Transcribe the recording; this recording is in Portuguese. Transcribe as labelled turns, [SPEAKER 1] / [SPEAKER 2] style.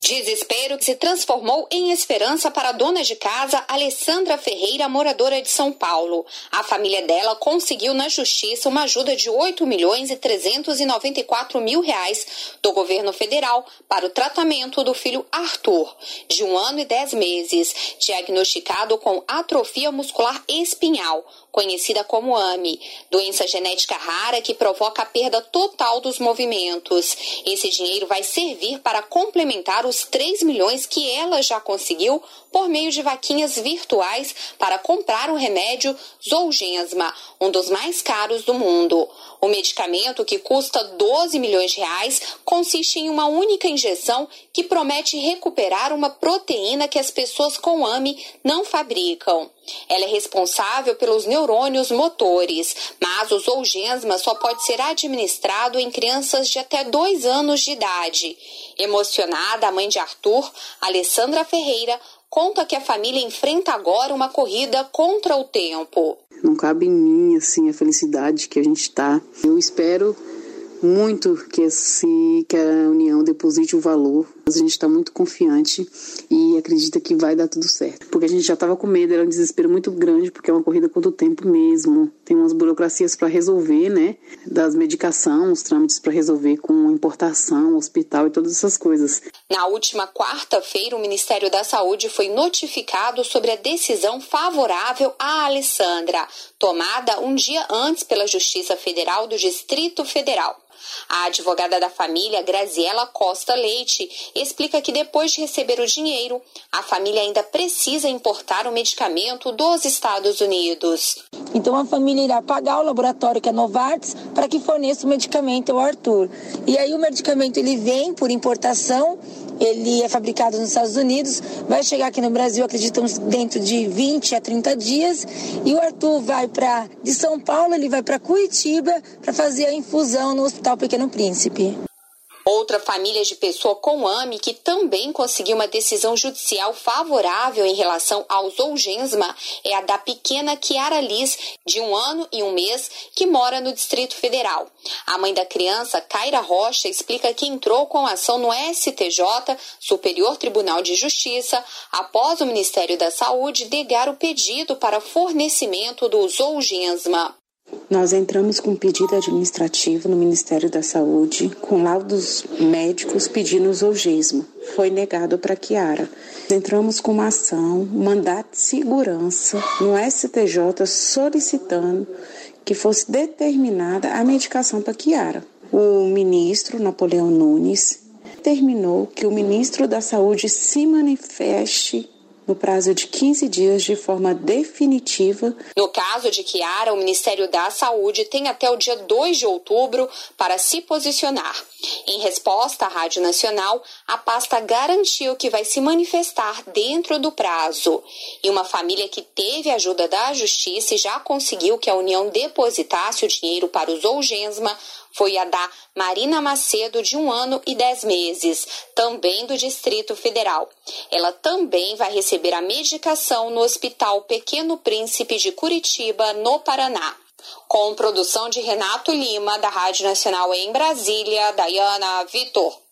[SPEAKER 1] Desespero que se transformou em esperança para a dona de casa Alessandra Ferreira, moradora de São Paulo. A família dela conseguiu na justiça uma ajuda de R$8.394.000 do governo federal para o tratamento do filho Arthur, de 1 ano e 10 meses, diagnosticado com atrofia muscular espinhal, conhecida como AME, doença genética rara que provoca a perda total dos movimentos. Esse dinheiro vai servir para complementar os 3 milhões que ela já conseguiu por meio de vaquinhas virtuais para comprar o remédio Zolgensma, um dos mais caros do mundo. O medicamento, que custa R$12 milhões, consiste em uma única injeção que promete recuperar uma proteína que as pessoas com AME não fabricam. Ela é responsável pelos neurônios motores, mas o Zolgensma só pode ser administrado em crianças de até 2 anos de idade. Emocionada, a mãe de Arthur, Alessandra Ferreira, conta que a família enfrenta agora uma corrida contra o tempo.
[SPEAKER 2] Não cabe em mim, assim, a felicidade que a gente está. Eu espero muito que a União deposite o valor. A gente está muito confiante e acredita que vai dar tudo certo. Porque a gente já estava com medo, era um desespero muito grande, porque é uma corrida contra o tempo mesmo. Tem umas burocracias para resolver, né? Das medicações, os trâmites para resolver com importação, hospital e todas essas coisas.
[SPEAKER 1] Na última quarta-feira, o Ministério da Saúde foi notificado sobre a decisão favorável a Alessandra, tomada um dia antes pela Justiça Federal do Distrito Federal. A advogada da família, Graziela Costa Leite, explica que depois de receber o dinheiro, a família ainda precisa importar o medicamento dos Estados Unidos.
[SPEAKER 3] Então a família irá pagar o laboratório, que é Novartis, para que forneça o medicamento ao Arthur. E aí o medicamento ele vem por importação, ele é fabricado nos Estados Unidos, vai chegar aqui no Brasil, acreditamos, dentro de 20 a 30 dias. E o Arthur vai de São Paulo, ele vai para Curitiba para fazer a infusão no Hospital Pequeno Príncipe.
[SPEAKER 1] Outra família de pessoa com AME que também conseguiu uma decisão judicial favorável em relação ao Zolgensma é a da pequena Kiara Liz, de 1 ano e 1 mês, que mora no Distrito Federal. A mãe da criança, Kaira Rocha, explica que entrou com ação no STJ, Superior Tribunal de Justiça, após o Ministério da Saúde negar o pedido para fornecimento do Zolgensma.
[SPEAKER 4] Nós entramos com um pedido administrativo no Ministério da Saúde, com laudos médicos pedindo o Zolgensma. Foi negado para Kiara. Entramos com uma ação, mandato de segurança no STJ solicitando que fosse determinada a medicação para Kiara. O ministro Napoleão Nunes determinou que o ministro da Saúde se manifeste no prazo de 15 dias de forma definitiva.
[SPEAKER 1] No caso de Kiara, o Ministério da Saúde tem até o dia 2 de outubro para se posicionar. Em resposta à Rádio Nacional, a pasta garantiu que vai se manifestar dentro do prazo. E uma família que teve ajuda da Justiça e já conseguiu que a União depositasse o dinheiro para o Zolgensma foi a da Marina Macedo, de 1 ano e 10 meses, também do Distrito Federal. Ela também vai receber a medicação no Hospital Pequeno Príncipe de Curitiba, no Paraná. Com produção de Renato Lima, da Rádio Nacional em Brasília, Dayana Vitor.